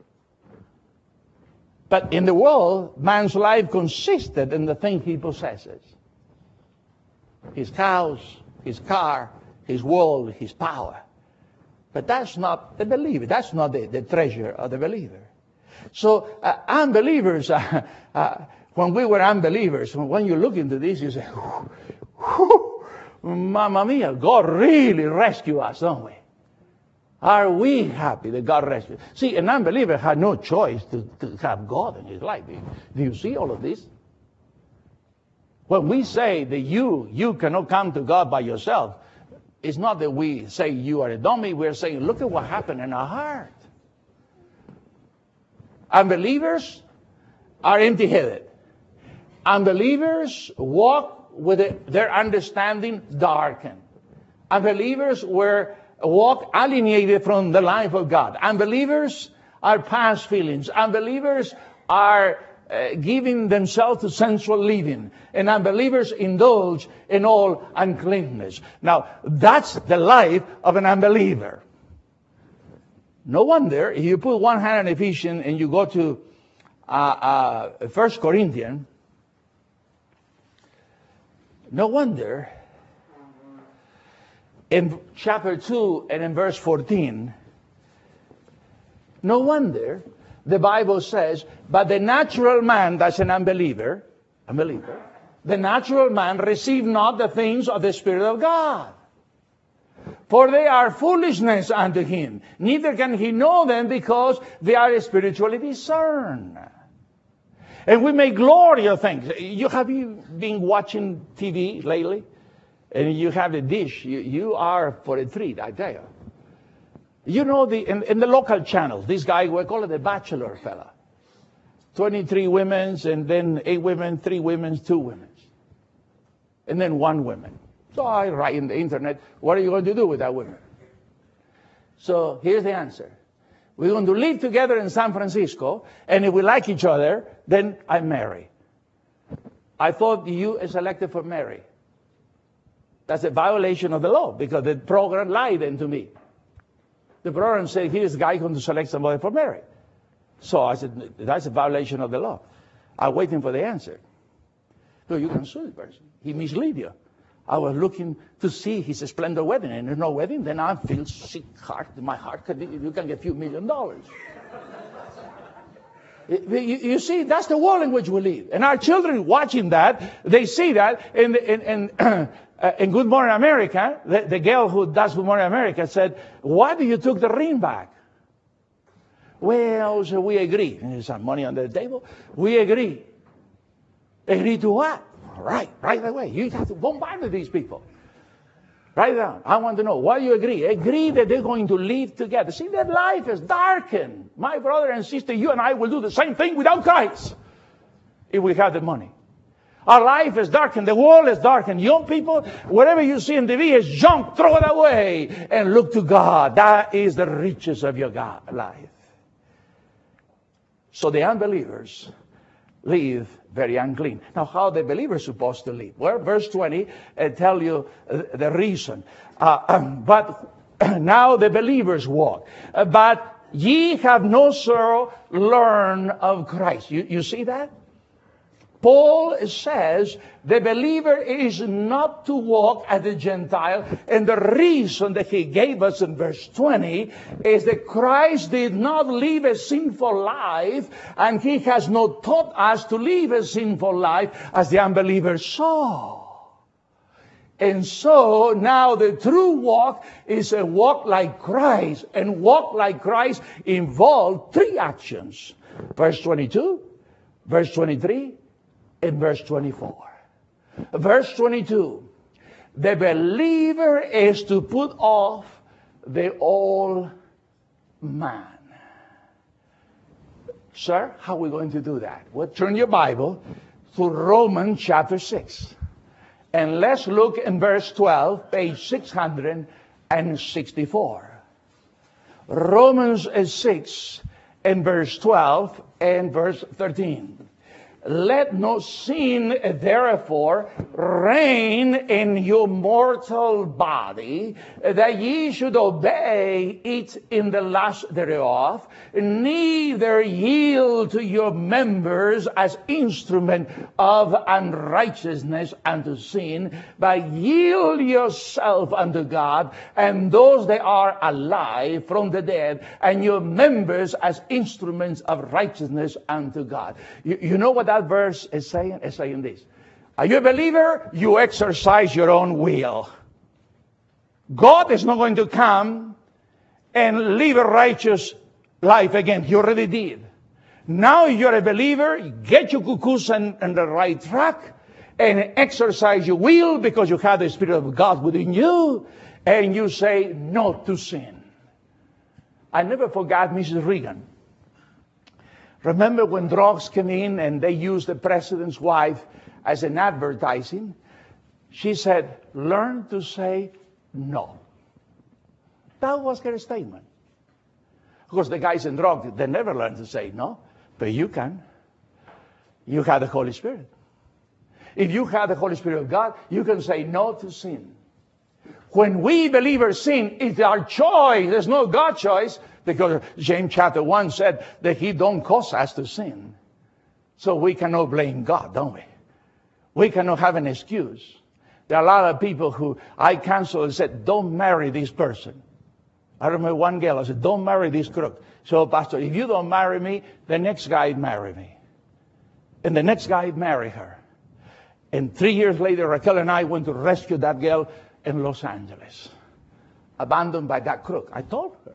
But in the world, man's life consisted in the things he possesses. His house, his car, his world, his power. But that's not the believer. That's not the, the treasure of the believer. So uh, unbelievers, uh, uh, when we were unbelievers, when you look into this, you say, whew, whew, Mamma mia, God really rescued us, don't we? Are we happy that God rescued us? See, an unbeliever had no choice to, to have God in his life. Do you see all of this? When we say that you, you cannot come to God by yourself, it's not that we say you are a dummy. We're saying, look at what happened in our heart. Unbelievers are empty-headed. Unbelievers walk with a, their understanding darkened. Unbelievers were walk alienated from the life of God. Unbelievers are past feelings. Unbelievers are uh, giving themselves to sensual living. And unbelievers indulge in all uncleanness. Now, that's the life of an unbeliever. No wonder, if you put one hand on Ephesians and you go to uh, uh, First Corinthians, no wonder, in chapter two and in verse fourteen, no wonder the Bible says, but the natural man, that's an unbeliever, unbeliever, the natural man receive not the things of the Spirit of God. For they are foolishness unto him. Neither can he know them because they are spiritually discerned. And we make glory of things. You have you been watching T V lately? And you have a dish. You, you are for a treat, I tell you. You know, the in, in the local channels, this guy, we call it the bachelor fella. twenty-three women, and then eight women, three women, two women. And then one woman. So I write in the internet, what are you going to do with that woman? So here's the answer. We're going to live together in San Francisco, and if we like each other, then I marry. I thought you selected for Mary. That's a violation of the law, because the program lied then to me. The program said, here's a guy going to select somebody for Mary. So I said, that's a violation of the law. I'm waiting for the answer. So you can sue the person. He misled you. I was looking to see his splendid wedding, and there's no wedding, then I feel sick heart. My heart, could, you can get a few million dollars. You, you see, that's the world in which we live. And our children watching that, they see that. In, in, in, uh, in Good Morning America, the, the girl who does Good Morning America said, why do you took the ring back? Well, so we agree. And there's some money on the table. We agree. Agree to what? Right, right away. You have to bombard these people. Write it down. I want to know, why do you agree? Agree that they're going to live together. See, that life is darkened. My brother and sister, you and I will do the same thing without Christ if we have the money. Our life is darkened. The world is darkened. Young people, whatever you see in T V is junk. Throw it away and look to God. That is the riches of your God life. So the unbelievers live very unclean. Now, how are the believers supposed to live? Well, verse twenty uh, tell you uh, the reason. Uh, um, but now the believers walk. Uh, but ye have no so learned of Christ. You, you see that? Paul says the believer is not to walk as a Gentile. And the reason that he gave us in verse twenty is that Christ did not live a sinful life, and he has not taught us to live a sinful life as the unbelievers saw. And so now the true walk is a walk like Christ. And walk like Christ involves three actions. Verse twenty-two, verse twenty-three, in verse twenty-four. Verse twenty-two, the believer is to put off the old man. Sir, how are we going to do that? Well, turn your Bible to Romans chapter six. And let's look in verse twelve, page six hundred sixty-four. Romans six and verse twelve and verse thirteen. Let no sin, therefore, reign in your mortal body, that ye should obey it in the lust thereof, neither yield to your members as instrument of unrighteousness unto sin, but yield yourself unto God, and those that are alive from the dead, and your members as instruments of righteousness unto God. You, you know what that verse is saying? It's saying this. Are you a believer? You exercise your own will. God is not going to come and live a righteous life again. He already did. Now you're a believer. Get your cuckoos on, on the right track and exercise your will because you have the Spirit of God within you, and you say no to sin. I never forgot Missus Reagan. Remember when drugs came in and they used the president's wife as an advertising? She said, learn to say no. That was her statement. Of course, the guys in drugs, they never learn to say no, but you can. You have the Holy Spirit. If you have the Holy Spirit of God, you can say no to sin. When we believers sin, it's our choice. There's no God choice. Because James chapter one said that he don't cause us to sin. So we cannot blame God, don't we? We cannot have an excuse. There are a lot of people who I counseled and said, don't marry this person. I remember one girl, I said, don't marry this crook. So, Pastor, if you don't marry me, the next guy marry me. And the next guy marry her. And three years later, Raquel and I went to rescue that girl in Los Angeles. Abandoned by that crook. I told her.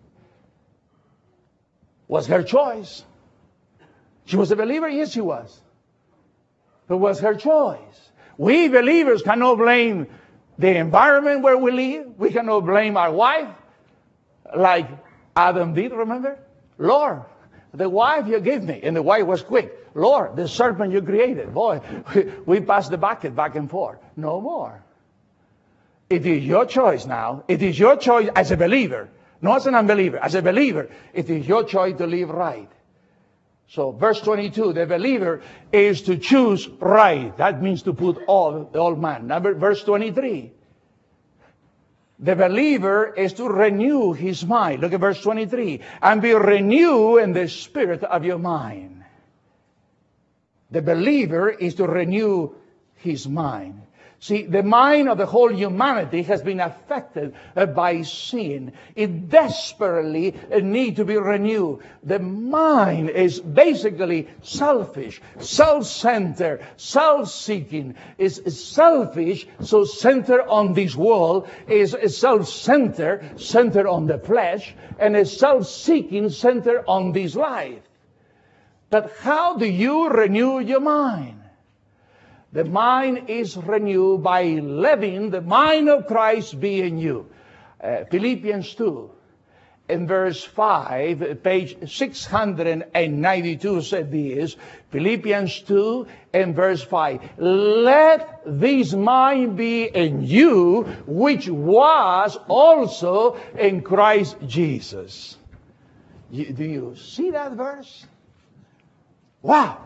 Was her choice. She was a believer? Yes, she was. But it was her choice. We believers cannot blame the environment where we live. We cannot blame our wife like Adam did, remember? Lord, the wife you gave me. And the wife was quick. Lord, the serpent you created. Boy, we, we passed the bucket back and forth. No more. It is your choice now. It is your choice as a believer. Not as an unbeliever. As a believer, it is your choice to live right. So verse twenty-two, the believer is to choose right. That means to put all the old man. Number verse twenty-three. The believer is to renew his mind. Look at verse twenty-three. And be renewed in the spirit of your mind. The believer is to renew his mind. See, the mind of the whole humanity has been affected uh, by sin. It desperately uh, needs to be renewed. The mind is basically selfish, self-centered, self-seeking. Is selfish, so centered on this world. Is self-centered, centered on the flesh. And is self-seeking, centered on this life. But how do you renew your mind? The mind is renewed by letting the mind of Christ be in you. Uh, Philippians two, in verse five, page six hundred ninety-two said this. Philippians two, in verse five. Let this mind be in you, which was also in Christ Jesus. You, do you see that verse? Wow.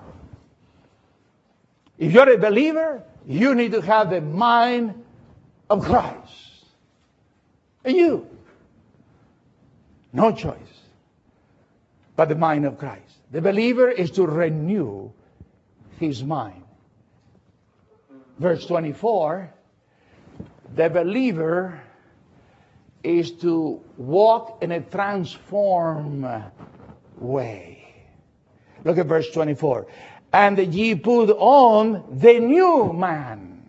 If you're a believer, you need to have the mind of Christ. And you. No choice but the mind of Christ. The believer is to renew his mind. Verse twenty-four, the believer is to walk in a transformed way. Look at verse twenty-four. And ye put on the new man.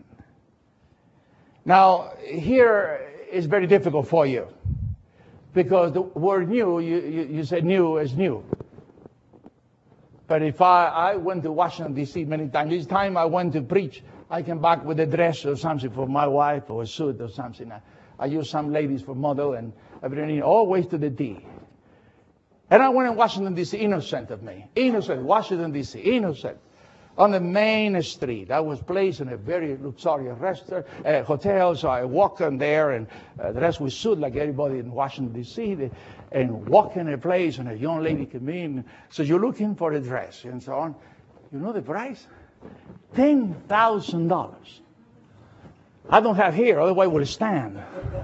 Now, here is very difficult for you. Because the word new, you, you, you say new is new. But if I, I went to Washington, D C many times, each time I went to preach, I came back with a dress or something for my wife or a suit or something. I, I use some ladies for model and everything, always to the D. And I went in Washington, D C, innocent of me. Innocent, Washington, D C, innocent. On the main street. I was placed in a very luxurious restaurant, uh, hotel, so I walked in there and uh, dressed with suit like everybody in Washington, D C, and walk in a place and a young lady came in. So you're looking for a dress and so on. You know the price? ten thousand dollars. I don't have hair, otherwise I would stand.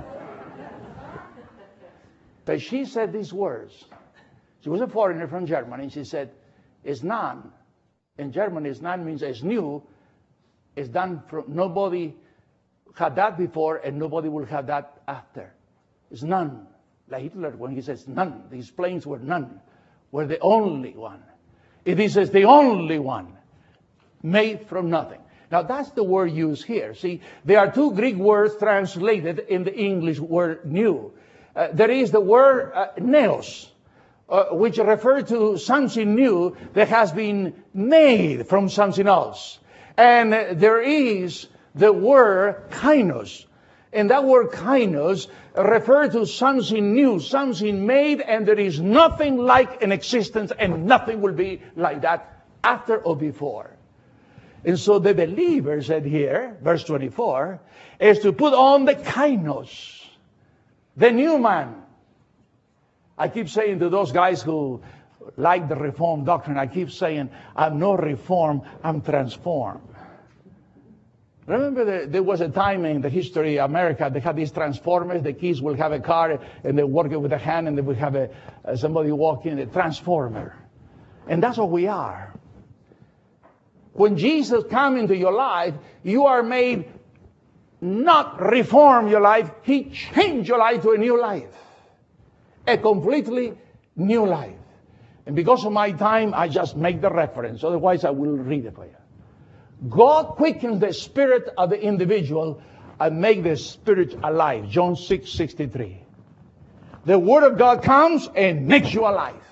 But she said these words. She was a foreigner from Germany. She said, it's none. In Germany, it's none means it's new. It's done from, nobody had that before and nobody will have that after. It's none. Like Hitler, when he says none, these planes were none. Were the only one. It is the only one made from nothing. Now that's the word used here. See, there are two Greek words translated in the English word new. Uh, there is the word uh, neos. Uh, which refer to something new that has been made from something else. And uh, there is the word kainos. And that word kainos refers to something new, something made, and there is nothing like in existence, and nothing will be like that after or before. And so the believer said here, verse twenty-four, is to put on the kainos, the new man. I keep saying to those guys who like the Reformed doctrine, I keep saying, I'm not reformed, I'm transformed. Remember the, there was a time in the history of America, they had these transformers, the kids will have a car and they work it with a hand and they will have a, uh, somebody walking, a transformer. And that's what we are. When Jesus comes into your life, you are made not reform your life, He changed your life to a new life. A completely new life. And because of my time, I just make the reference. Otherwise, I will read it for you. God quickens the spirit of the individual and make the spirit alive. John six sixty-three. The Word of God comes and makes you alive.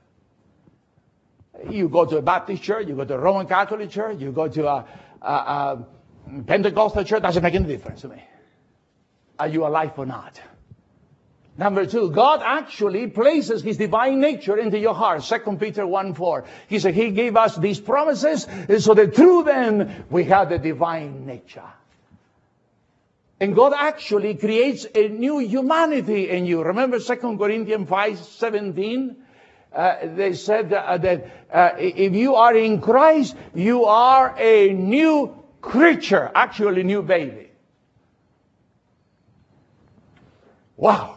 You go to a Baptist church, you go to a Roman Catholic church, you go to a, a, a Pentecostal church, doesn't make any difference to me. Are you alive or not? Number two, God actually places His divine nature into your heart. Second Peter one four. He said He gave us these promises so that through them we have the divine nature. And God actually creates a new humanity in you. Remember Second Corinthians five seventeen? Uh, they said uh, that uh, if you are in Christ, you are a new creature. Actually, new baby. Wow.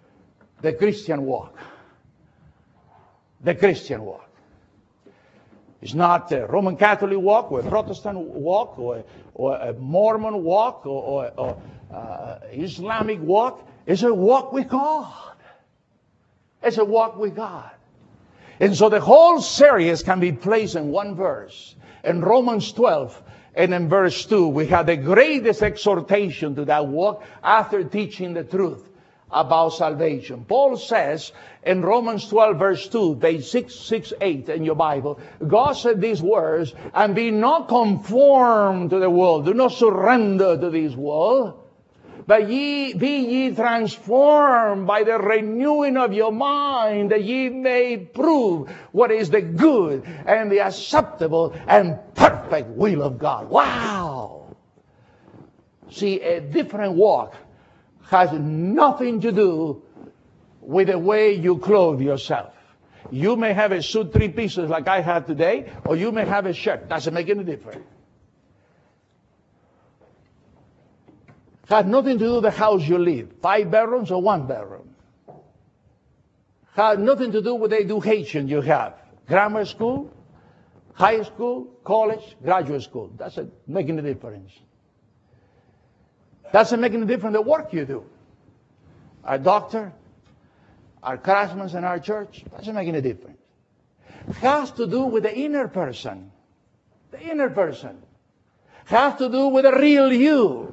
The Christian walk. The Christian walk. It's not a Roman Catholic walk or a Protestant walk or, or a Mormon walk or, or, or uh, Islamic walk. It's a walk with God. It's a walk with God. And so the whole series can be placed in one verse. In Romans twelve and in verse two, we have the greatest exhortation to that walk after teaching the truth about salvation. Paul says in Romans twelve verse two, page six sixty-eight in your Bible, God said these words, and be not conformed to the world. Do not surrender to this world. But ye, be ye transformed by the renewing of your mind, that ye may prove what is the good and the acceptable and perfect will of God. Wow! See, a different walk has nothing to do with the way you clothe yourself. You may have a suit, three pieces like I have today, or you may have a shirt. Doesn't make any difference. Has nothing to do with the house you live. Five bedrooms or one bedroom. Has nothing to do with the education you have. Grammar school, high school, college, graduate school. Doesn't make any difference. Doesn't make any difference the work you do. Our doctor, our craftsmen in our church, doesn't make any difference. Has to do with the inner person. The inner person. Has to do with the real you.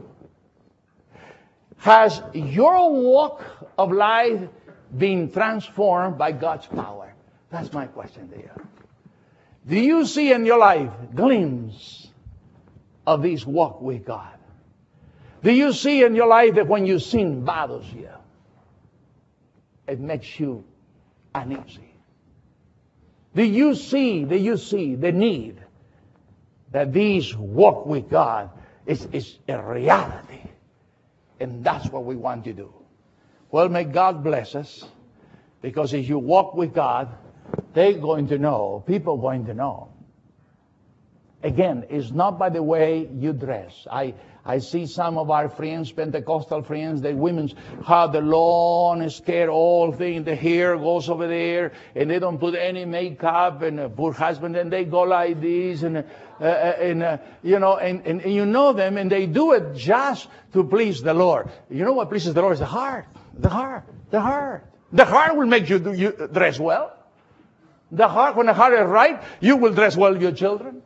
Has your walk of life been transformed by God's power? That's my question to you. Do you see in your life glimpse of this walk with God? Do you see in your life that when you sin bothers you? It makes you uneasy. Do you see, do you see the need that this walk with God is, is a reality? And that's what we want to do. Well, may God bless us. Because if you walk with God, they're going to know, people are going to know. Again, it's not by the way you dress. I, I see some of our friends, Pentecostal friends, the women have the long, scared old thing. The hair goes over there, and they don't put any makeup, and a poor husband, and they go like this, and, uh, and uh, you know, and, and, and you know them, and they do it just to please the Lord. You know what pleases the Lord is the heart, the heart, the heart. The heart will make you, do, you dress well. The heart, when the heart is right, you will dress well with your children.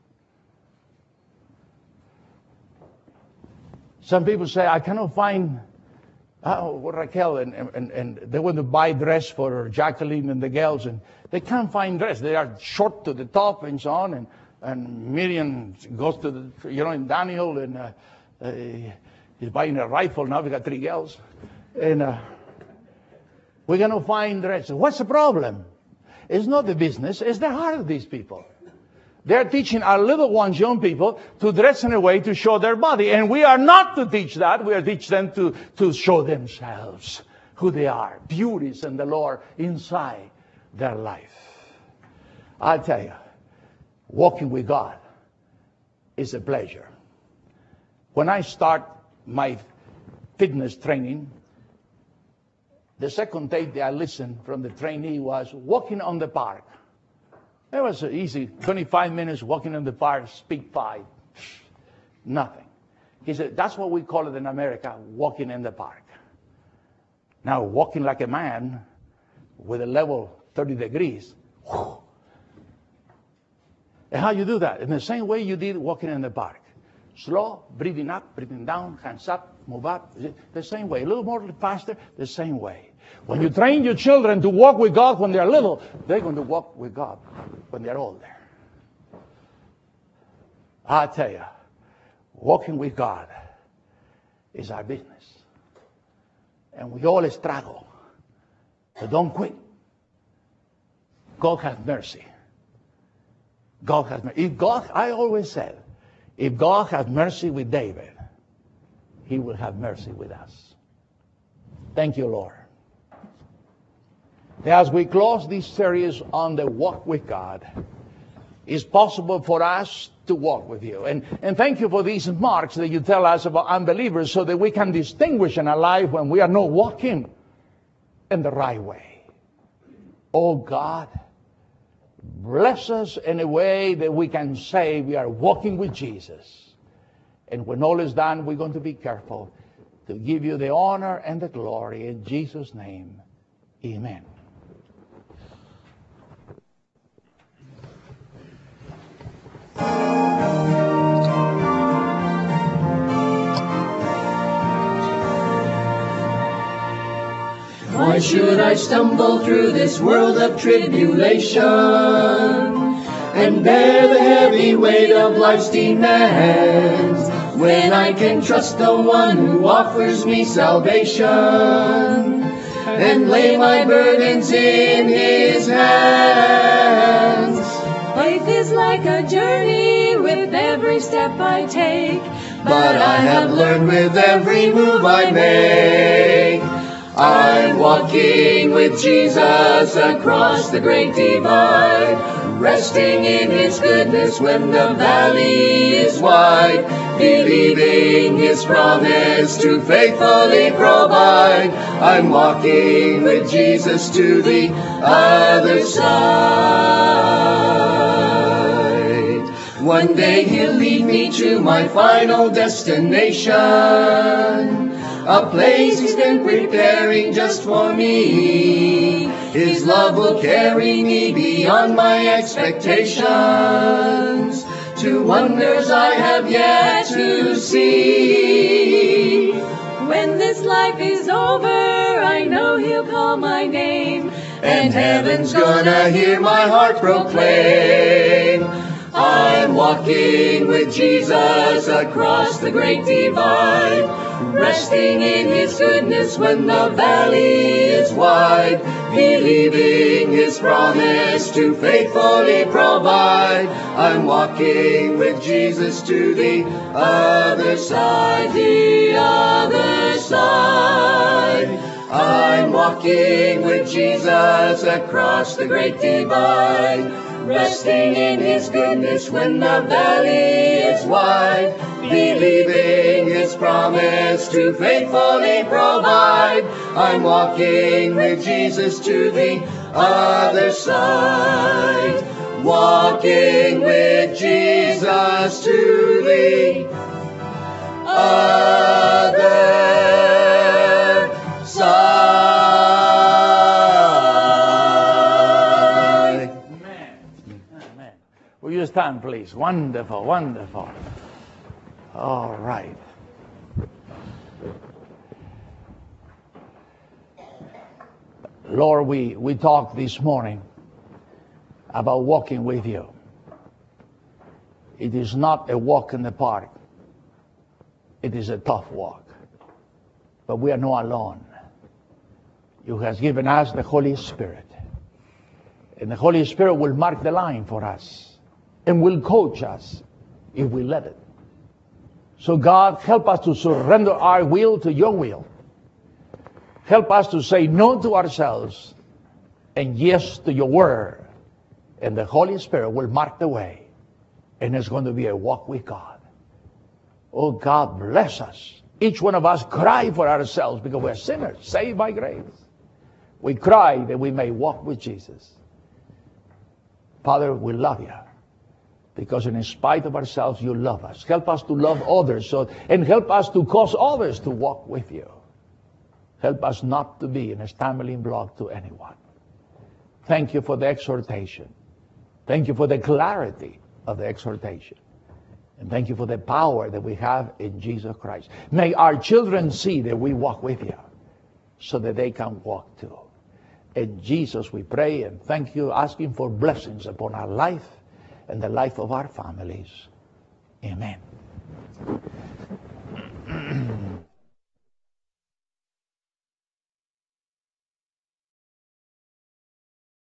Some people say, I cannot find oh, Raquel, and, and, and they want to buy dress for Jacqueline and the girls, and they can't find dress. They are short to the top and so on, and, and Miriam goes to the, you know, and Daniel, and uh, uh, he's buying a rifle now. We got three girls. And uh, we're going to find dress. What's the problem? It's not the business, it's the heart of these people. They're teaching our little ones, young people, to dress in a way to show their body. And we are not to teach that. We are to teach them to, to show themselves who they are. Beauties in the Lord inside their life. I tell you, walking with God is a pleasure. When I start my fitness training, the second tape that I listened from the trainee was walking on the park. It was easy, twenty-five minutes walking in the park, speak five. Nothing. He said, that's what we call it in America, walking in the park. Now, walking like a man with a level thirty degrees. Whew. And how you do that? In the same way you did walking in the park. Slow, breathing up, breathing down, hands up, move up. The same way. A little more faster, the same way. When you train your children to walk with God when they're little, they're going to walk with God when they're older. I tell you, walking with God is our business. And we all struggle. But don't quit. God has mercy. God has mercy. If God, I always said, if God has mercy with David, He will have mercy with us. Thank you, Lord. As we close this series on the walk with God, it's possible for us to walk with you. And, and thank you for these marks that you tell us about unbelievers so that we can distinguish in our life when we are not walking in the right way. Oh God, Bless us in a way that we can say we are walking with Jesus. And when all is done, we're going to be careful to give you the honor and the glory. In Jesus' name, amen. Why should I stumble through this world of tribulation and bear the heavy weight of life's demands, when I can trust the one who offers me salvation and lay my burdens in his hands? Life is like a journey with every step I take, But I have learned with every move I make, I'm walking with Jesus across the great divide, resting in his goodness when the valley is wide, believing his promise to faithfully provide. I'm walking with Jesus to the other side. One day he'll lead me to my final destination, a place he's been preparing just for me. His love will carry me beyond my expectations, to wonders I have yet to see. when this life is over, I know he'll call my name, And heaven's gonna hear my heart proclaim, I'm walking with Jesus across the great divide, resting in his goodness when the valley is wide, believing his promise to faithfully provide. I'm walking with Jesus to the other side, the other side. I'm walking with Jesus across the great divide, resting in his goodness when the valley is wide, believing his promise to faithfully provide. I'm walking with Jesus to the other side, walking with Jesus to the other side. Amen. Amen. Will you stand, please? Wonderful, wonderful. All right. Lord, we, we talked this morning about walking with you. It is not a walk in the park. It is a tough walk. But we are not alone. You have given us the Holy Spirit. And the Holy Spirit will mark the line for us and will coach us if we let it. So God, help us to surrender our will to your will. Help us to say no to ourselves and yes to your word. And the Holy Spirit will mark the way. And it's going to be a walk with God. Oh, God bless us. Each one of us cry for ourselves because we're sinners, saved by grace. We cry that we may walk with Jesus. Father, we love you. Because in spite of ourselves, you love us. Help us to love others, so, and help us to cause others to walk with you. Help us not to be a stumbling block to anyone. Thank you for the exhortation. Thank you for the clarity of the exhortation. And thank you for the power that we have in Jesus Christ. May our children see that we walk with you so that they can walk too. In Jesus we pray and thank you, asking for blessings upon our life and the life of our families. Amen.